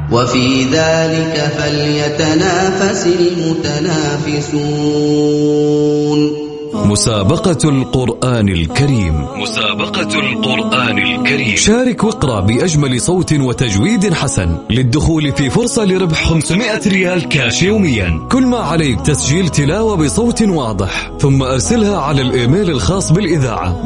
وفي ذلك فليتنافس المتنافسون. مسابقة القرآن الكريم. مسابقة القرآن الكريم. شارك واقرأ بأجمل صوت وتجويد حسن للدخول في فرصة لربح 500 ريال كاش يوميا. كل ما عليك تسجيل تلاوة بصوت واضح، ثم أرسلها على الإيميل الخاص بالإذاعة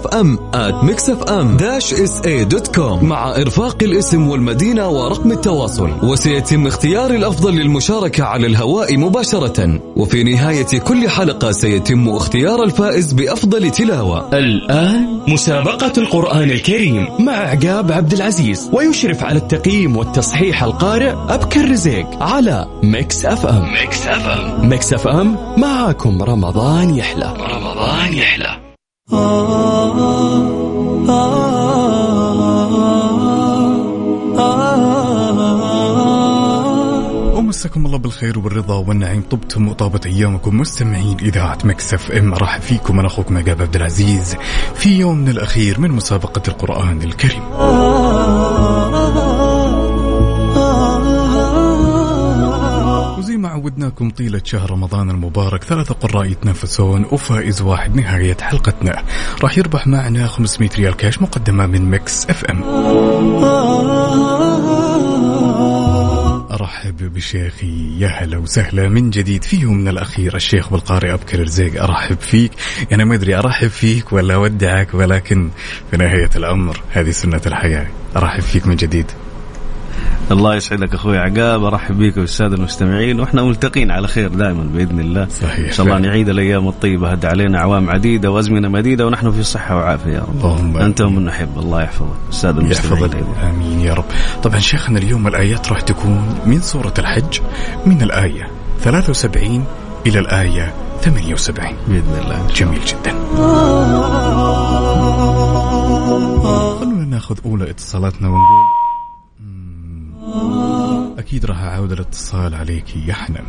mixfm@mixfm-sa.com مع إرفاق الاسم والمدينة ورقم التواصل، وسيتم اختيار الأفضل للمشاركة على الهواء مباشرة. وفي نهاية كل حلقة سيتم اختيار الفائز بأفضل تلاوة. الآن مسابقة القرآن الكريم مع عقاب عبد العزيز، ويشرف على التقييم والتصحيح القارئ أبكر رزيق على ميكس اف ام. ميكس اف ام معاكم رمضان يحلى. رمضان يحلى. مساكم الله بالخير والرضا والنعيم، طبتم وطابت أيامكم مستمعين إذاعة ميكس اف ام. أرحب فيكم، أنا أخوكم عقاب عبد العزيز في يومنا الأخير من مسابقة القرآن الكريم. وزي ما عودناكم طيلة شهر رمضان المبارك 3 قراء يتنافسون، وفائز واحد نهاية حلقتنا راح يربح معنا 500 ريال كاش مقدمة من ميكس اف ام. أرحب بشيخي، يا هلا وسهلا من جديد في يومنا الأخير الشيخ والقارئ أبكر رزيق. أرحب فيك، أنا ما أدري أرحب فيك ولا أودعك، ولكن في نهاية الأمر هذه سنة الحياة. أرحب فيك من جديد. الله يسعدك أخوي عقاب، أرحب بيك والسادة المستمعين، وإحنا ملتقين على خير دائما بإذن الله. صحيح. إن شاء الله نعيد الأيام الطيبة، هد علينا أعوام عديدة وأزمنة مديدة ونحن في صحة وعافية يا رب. اللهم أنت ومن نحب. الله يحفظك السادة المستمعين. آمين يا رب. طبعا شيخنا اليوم الآيات راح تكون من سورة الحج، من الآية 73 إلى الآية 78 بإذن الله. جميل جدا. خلونا ناخذ أولى اتصالاتنا ونقول أكيد راح أعود الاتصال عليك يا حنان.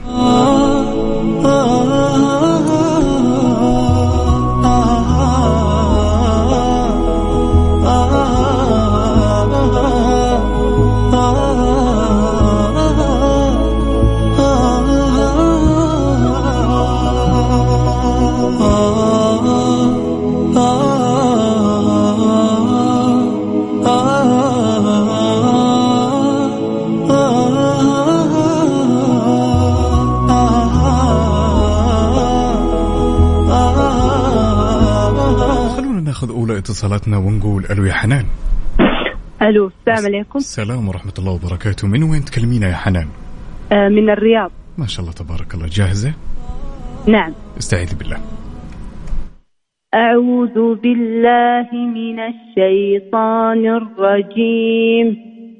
ناخذ أولى اتصالاتنا ونقول ألو يا حنان. ألو، السلام عليكم. السلام ورحمة الله وبركاته. من وين تكلمينا يا حنان؟ من الرياض. ما شاء الله تبارك الله. جاهزة؟ نعم. استعيذ بالله. أعوذ بالله من الشيطان الرجيم.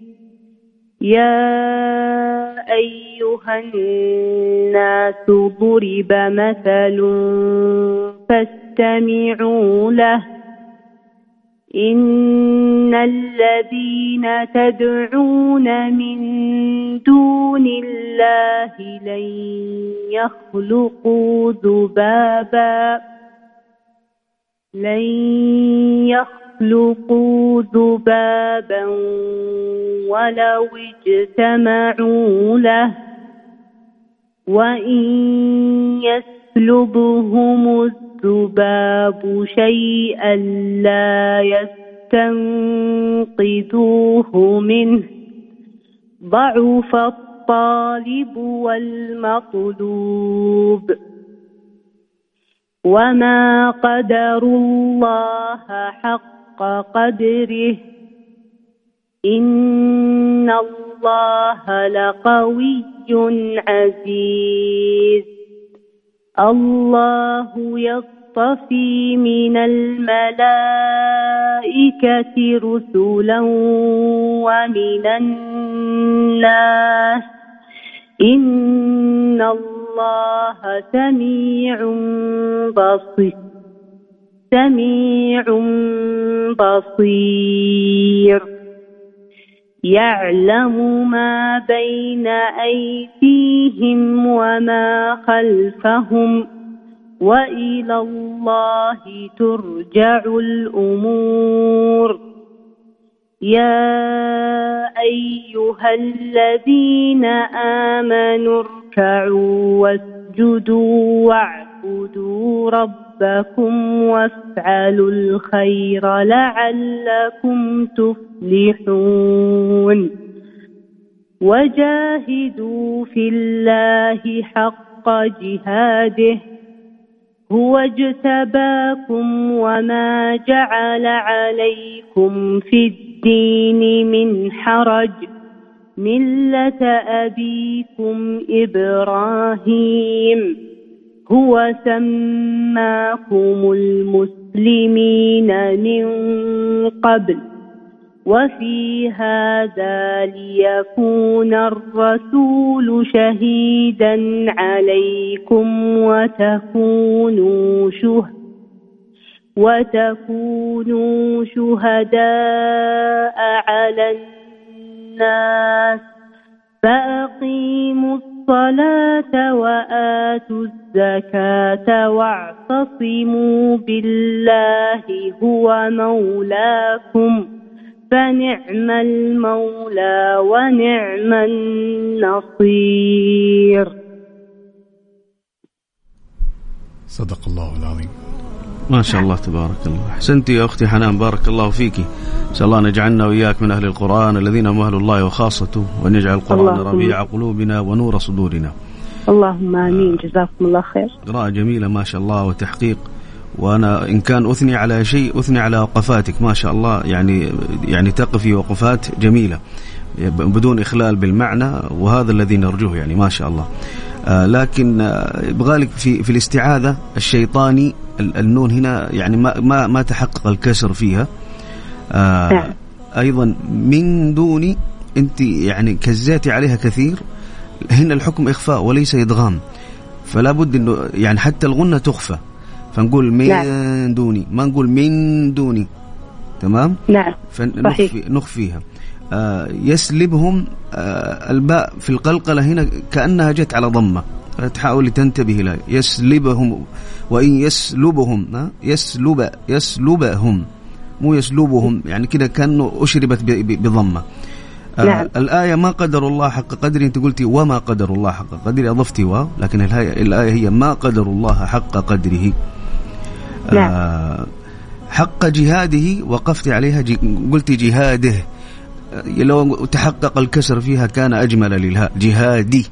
يا أيها الناس ضرب مثل فاستمعوا له. إن الذين تدعون من دون الله لن يخلقوا ذبابا ولو اجتمعوا له، وإن يسلبهم الذباب شيئا لا يستنقذوه منه، ضعف الطالب والمطلوب. وما قدروا الله حق قدره، إن الله لقوي عزيز. الله يصطفي من الملائكة رسلا ومن الناس، إن الله سميع بصير. يعلم ما بين أيديهم وما خلفهم، وإلى الله ترجع الأمور. يا أيها أيها الذين آمنوا اركعوا واسجدوا واعبدوا ربكم وافعلوا الخير لعلكم تفلحون وجاهدوا في الله حق جهاده هو اجتباكم وما جعل عليكم في الدين من حرج ملة أبيكم إبراهيم هو سماكم المسلمين من قبل وفي هذا ليكون الرسول شهيدا عليكم وتكونوا شهداء على الناس فأقيموا الصلاة وآتوا الزكاة واعتصموا بالله هو مولاكم فنعم المولى ونعم النصير. صدق الله العظيم. ما شاء الله تبارك الله. أحسنتي يا أختي حنان، بارك الله فيكي. إن شاء الله نجعلنا وإياك من أهل القرآن الذين هم أهل الله وخاصته، ونجعل القرآن ربيع قلوبنا ونور صدورنا. اللهم آمين. جزاكم الله خير. قراءة جميلة ما شاء الله وتحقيق. وأنا إن كان أثني على شيء أثني على وقفاتك ما شاء الله، يعني تقفي وقفات جميلة بدون إخلال بالمعنى، وهذا الذي نرجوه يعني ما شاء الله. لكن بغالك في الاستعاذة الشيطاني النون هنا يعني ما تحقق الكسر فيها. أيضا من دوني أنت يعني كزاتي عليها كثير، هنا الحكم إخفاء وليس إدغام، فلا بد إنه يعني حتى الغنة تخفى، فنقول من دوني ما نقول من دوني. تمام. نعم فنخفيها. يسلبهم الباء في القلقلة هنا كأنها جت على ضمة، تحاول تنتبه لها. يسلبهم وإن يسلبهم يسلبهم مو يسلبهم، يعني كده كأنه أشربت بضمة. نعم. الآية ما قدر الله حق قدره، أنت قلتي وما قدر الله حق قدره أضفتي واو، لكن الآية هي ما قدر الله حق قدره. نعم. حق جهاده وقفت عليها قلتي جهاده، لو تحقق الكسر فيها كان أجمل للهاء جهادي.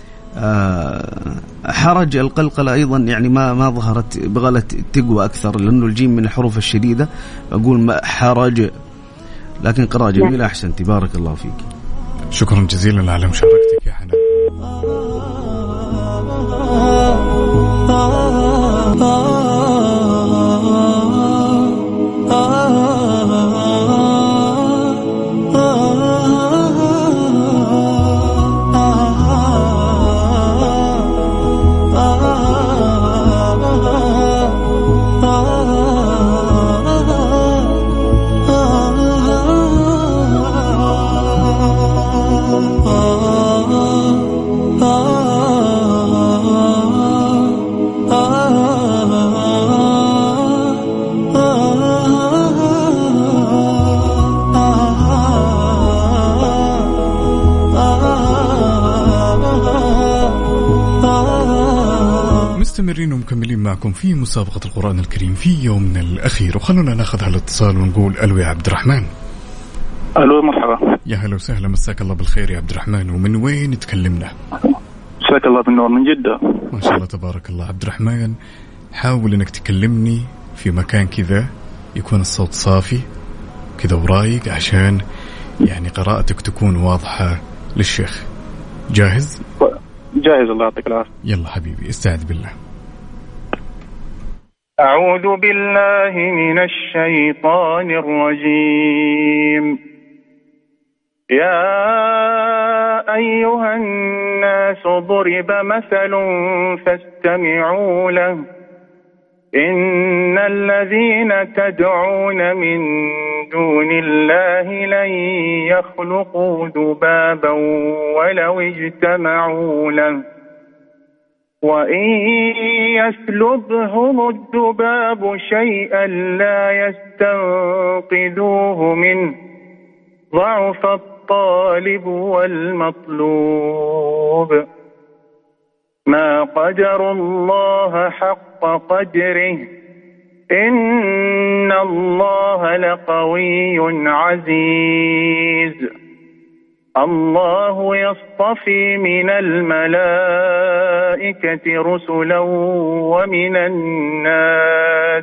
حرج القلقلة أيضا يعني ما ظهرت بغلة تقوى أكثر، لأنه الجيم من الحروف الشديدة، أقول ما حرج، لكن قراءة جميلة. أحسنتي بارك الله فيك. شكرا جزيلا على مشاركتك يا حنان. مستمرين ومكملين معكم في مسابقة القرآن الكريم في يومنا الأخير، وخلونا ناخذ هالاتصال ونقول ألو يا عبد الرحمن. ألو مرحبا. يا هلا وسهلا، مساك الله بالخير يا عبد الرحمن، ومن وين تكلمنا؟ مساك الله بالنور من جدة. ما شاء الله تبارك الله. عبد الرحمن، حاول انك تكلمني في مكان كذا يكون الصوت صافي كذا ورايق، عشان يعني قراءتك تكون واضحة للشيخ. جاهز؟ جاهز، الله يعطيك العافية. يلا حبيبي استعذ بالله. أعوذ بالله من الشيطان الرجيم. يا أيها الناس ضرب مثل فاستمعوا له إن الذين تدعون من دون الله لن يخلقوا ذبابا ولو اجتمعوا له وإن يسلبهم الذباب شيئا لا يستنقذوه منه ضعف الطالب والمطلوب. ما قدر الله حق قدره إن الله لقوي عزيز. الله يصطفي من الملائكة رسلا ومن الناس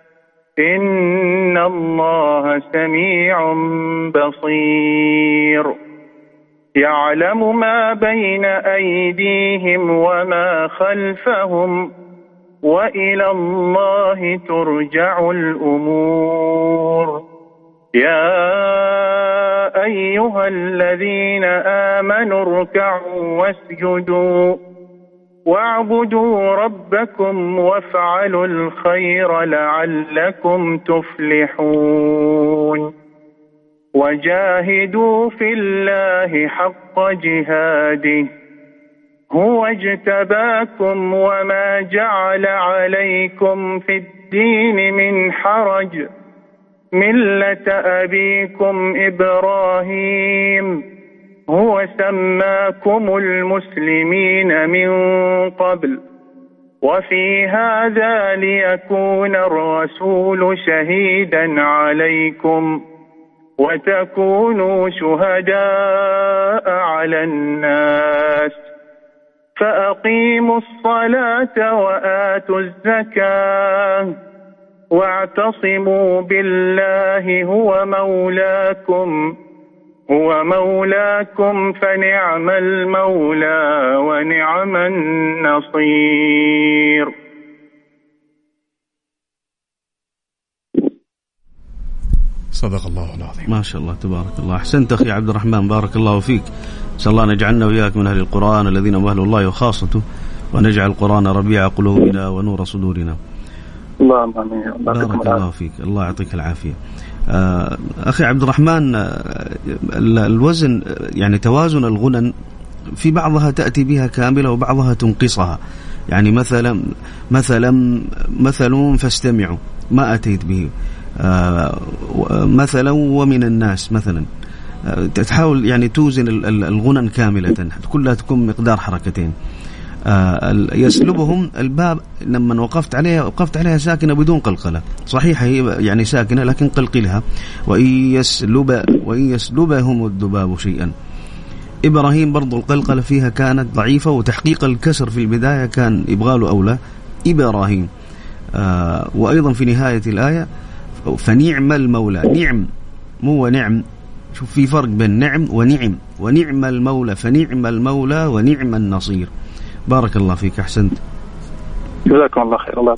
إن الله سميع بصير. يعلم ما بين أيديهم وما خلفهم وإلى الله ترجع الأمور. يا أيها الذين آمنوا اركعوا واسجدوا واعبدوا ربكم وافعلوا الخير لعلكم تفلحون. وجاهدوا في الله حق جهاده هو اجتباكم وما جعل عليكم في الدين من حرج ملة أبيكم إبراهيم هو سماكم المسلمين من قبل وفي هذا ليكون الرسول شهيدا عليكم وتكونوا شهداء على الناس. فأقيموا الصلاة وآتوا الزكاة واعتصموا بالله هو مولاكم فنعم المولى ونعم النصير. صدق الله العظيم. ما شاء الله تبارك الله. أحسنت أخي عبد الرحمن، بارك الله فيك. إن شاء الله نجعلنا وإياك من أهل القرآن الذين هم أهل الله وخاصته، ونجعل القرآن ربيع قلوبنا ونور صدورنا. اللهم آمين. بارك الله فيك، الله يعطيك العافية. أخي عبد الرحمن، الوزن يعني توازن الغنن في بعضها تأتي بها كاملة وبعضها تنقصها. يعني مثلا فاستمعوا ما أتيت به، مثلا ومن الناس مثلا، تحاول يعني توزن الغنن كاملة كلها تكون مقدار حركتين. يسلبهم الباب لما وقفت عليها ساكنة بدون قلقلة، صحيح هي يعني ساكنة لكن قلقلها. وإن يسلبهم الذباب شيئا. إبراهيم برضو القلقلة فيها كانت ضعيفة، وتحقيق الكسر في البداية كان يبغاله أولى إبراهيم. وأيضا في نهاية الآية فنعم المولى، نعم مو ونعم، شوف في فرق بين نعم ونعم المولى، فنعم المولى ونعم النصير. بارك الله فيك، أحسنت، جزاكم الله خير. الله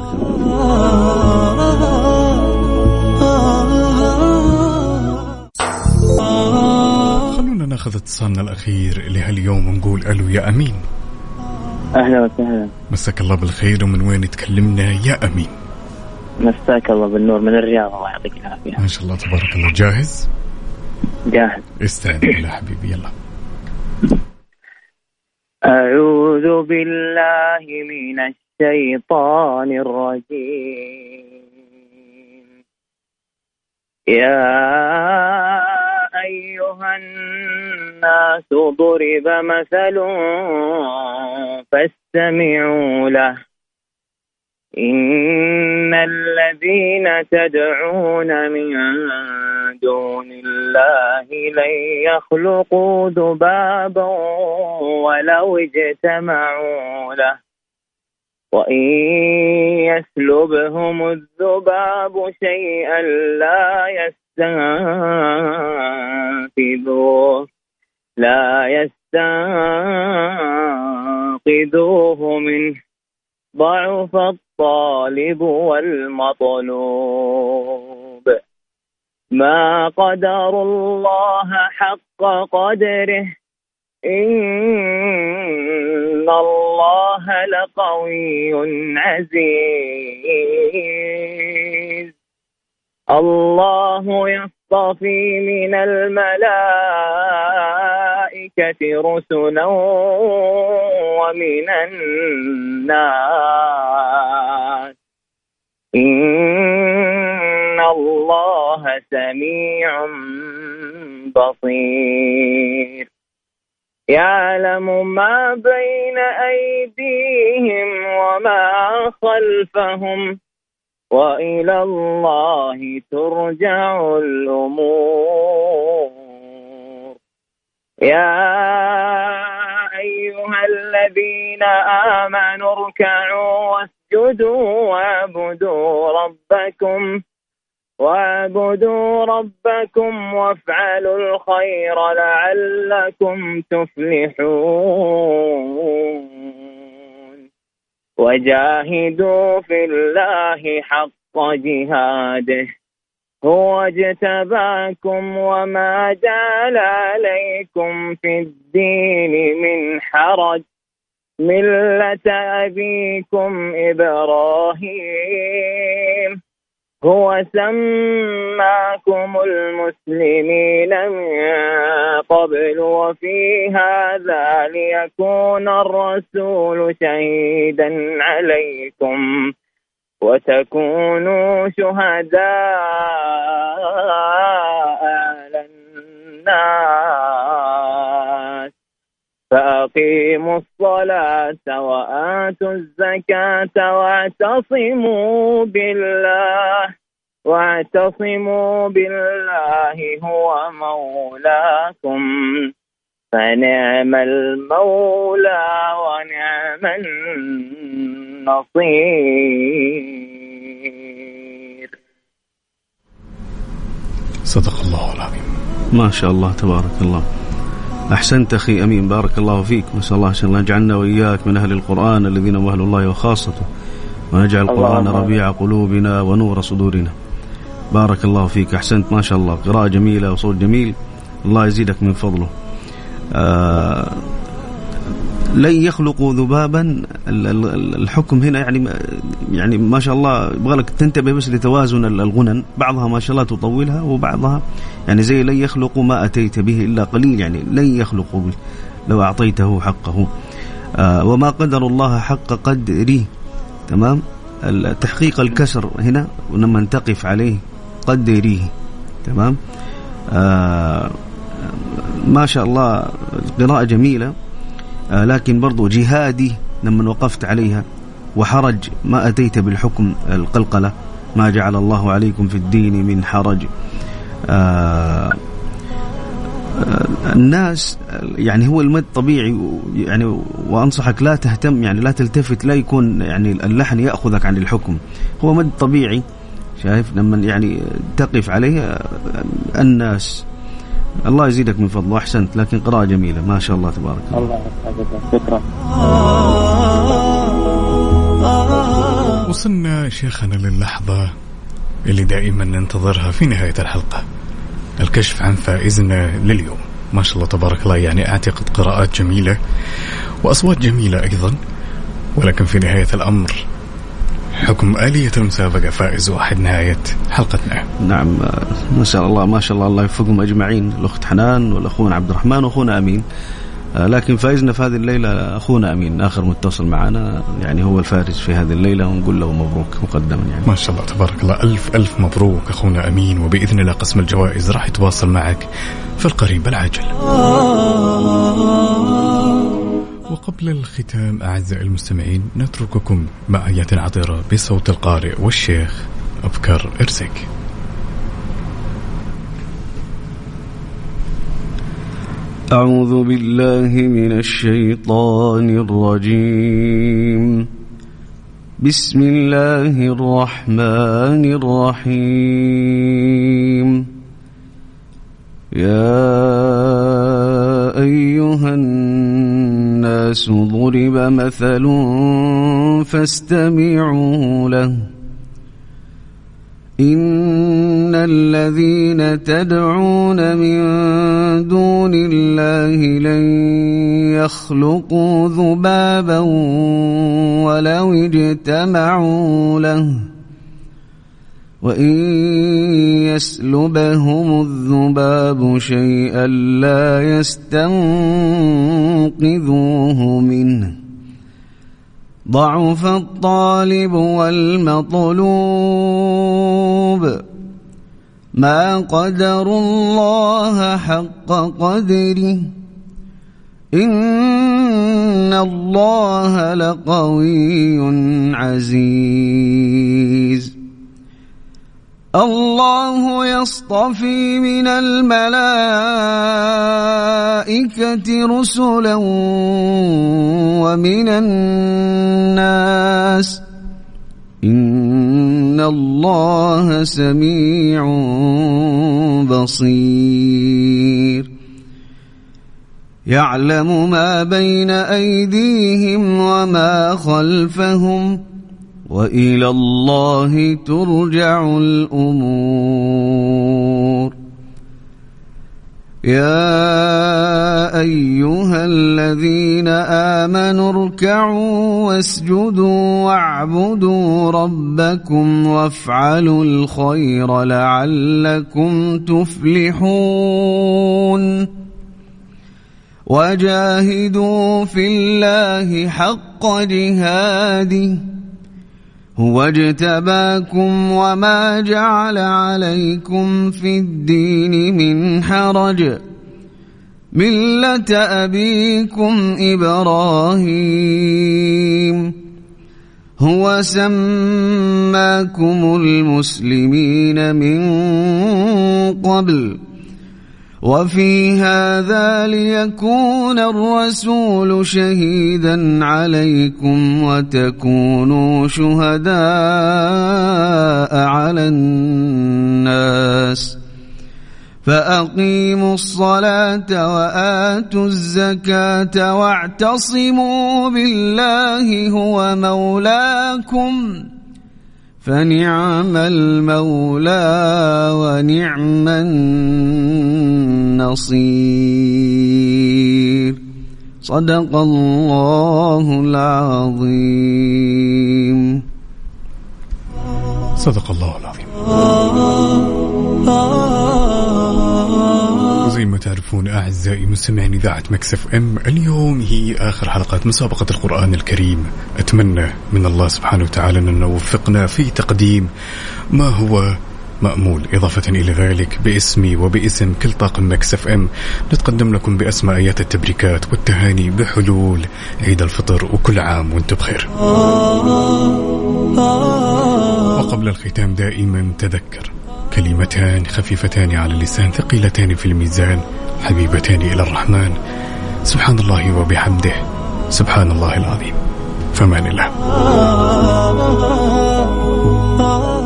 خلونا ناخذ اتصالنا الأخير لهاليوم ونقول ألو يا أمين. أهلا وسهلا، مساك الله بالخير. ومن وين تكلمنا يا أمين؟ مساك الله بالنور من الرياض، الله يعطيك العافية. ما شاء الله تبارك الله. جاهز؟ جاهز. استعد يا حبيبي، يلا. أعوذ بالله من الشيطان الرجيم. يا أيها الناس ضرب مثل فاستمعوا له إن الذين تدعون من دون الله لن يخلقوا ذبابا ولو اجتمعوا له وإن يسلبهم الذباب شيئا لا يستنقذوه منه ضعف الطالب والمطلوب. ما قدر الله حق قدره إن الله لقوي عزيز. الله يصطفي من الملائكة رسلا ومن الناس إن الله سميع بصير يعلم ما بين أيديهم وما خلفهم وإلى الله ترجع الأمور يا أيها الذين آمنوا اركعوا واسجدوا واعبدوا ربكم وافعلوا الخير لعلكم تفلحون وجاهدوا في الله حق جهاده هو اجتباكم وما جعل عليكم في الدين من حرج ملة أبيكم إبراهيم هو سماكم المسلمين من قبل وفي هذا ليكون الرسول شهيدا عليكم وتكونوا شهداء على الناس فأقيموا الصلاة وآتوا الزكاة واعتصموا بالله هو مولاكم فنعم المولى ونعم النصير. صدق الله العظيم. ما شاء الله تبارك الله. أحسنت أخي أمين، بارك الله فيك. ما شاء الله عشان الله يجعلنا وإياك من أهل القرآن الذين هم أهل الله وخاصته، ونجعل القرآن ربيع قلوبنا ونور صدورنا. بارك الله فيك، أحسنت ما شاء الله، قراءة جميلة وصوت جميل، الله يزيدك من فضله. لن يخلقوا ذبابا، الحكم هنا يعني ما شاء الله يبغى لك تنتبه بس لتوازن الغنن، بعضها ما شاء الله تطولها وبعضها يعني زي لن يخلقوا ما أتيت به إلا قليل، يعني لن يخلقوا لو أعطيته حقه. وما قدر الله حق قدره، تمام. تحقيق الكسر هنا ولما نتقف عليه قدره، تمام. ما شاء الله قراءة جميلة، لكن برضو جهادي لما وقفت عليها، وحرج ما أتيت بالحكم القلقلة ما جعل الله عليكم في الدين من حرج. الناس يعني هو المد طبيعي يعني، وأنصحك لا تهتم يعني لا تلتفت، لا يكون يعني اللحن يأخذك عن الحكم، هو مد طبيعي. شايف لما يعني تقف عليه الناس. الله يزيدك من فضله، أحسنت، لكن قراءة جميلة ما شاء الله تبارك الله. الله يحفظك، شكرا. وصلنا شيخنا للحظة اللي دائما ننتظرها في نهاية الحلقة، الكشف عن فائزنا لليوم. ما شاء الله تبارك الله، يعني أعتقد قراءات جميلة وأصوات جميلة أيضا، ولكن في نهاية الأمر حكم آلية المسابقة فائز واحد نهاية حلقتنا. نعم ما شاء الله ما شاء الله، الله يوفقهم أجمعين، الأخت حنان والأخونا عبد الرحمن وأخونا أمين. لكن فائزنا في هذه الليلة أخونا أمين، آخر متصل معنا يعني هو الفارز في هذه الليلة، ونقول له مبروك مقدما يعني. ما شاء الله تبارك الله، ألف ألف مبروك أخونا أمين، وبإذن الله قسم الجوائز راح يتواصل معك في القريب العاجل. وقبل الختام أعزائي المستمعين نترككم مع آيات عطرة بصوت القارئ والشيخ أبكر إرزق. أعوذ بالله من الشيطان الرجيم. بسم الله الرحمن الرحيم. يا أيها الناس ضرب مثل فاستمعوا له. إن الذين تدعون من دون الله لن يخلقوا ذبابا ولو اجتمعوا له، وإن يسلبهم الذباب شيئا لا يستنقذوه منه، ضعف الطالب والمطلوب. ما قدروا الله حق قدره إن الله لقوي عزيز الله يصطفي من الملائكة رسلا ومن الناس إن الله سميع بصير يعلم ما بين أيديهم وما خلفهم وإلى الله ترجع الأمور يا أيها الذين آمنوا اركعوا واسجدوا واعبدوا ربكم وافعلوا الخير لعلكم تفلحون وجاهدوا في الله حق جهاده هو اجتباكم وما جعل عليكم في الدين من حرج ملة أبيكم إبراهيم هو سماكم المسلمين من قبل وفي هذا ليكون الرسول شهيدا عليكم وتكونوا شهداء على الناس فأقيموا الصلاة وآتوا الزكاة واعتصموا بالله هو مولاكم فنعم المولى ونعم النصير صدق الله العظيم. صدق الله العظيم. وزي ما تعرفون أعزائي مستمعين إذاعة مكس اف ام، اليوم هي آخر حلقات مسابقة القرآن الكريم. أتمنى من الله سبحانه وتعالى أن نوفقنا في تقديم ما هو مأمول. إضافة إلى ذلك باسمي وباسم كل طاقم مكس اف ام نتقدم لكم بأسماء آيات التبريكات والتهاني بحلول عيد الفطر، وكل عام وانتم بخير. وقبل الختام دائما تذكر كلمتان خفيفتان على اللسان ثقيلتان في الميزان حبيبتان إلى الرحمن، سبحان الله وبحمده سبحان الله العظيم. فمان الله.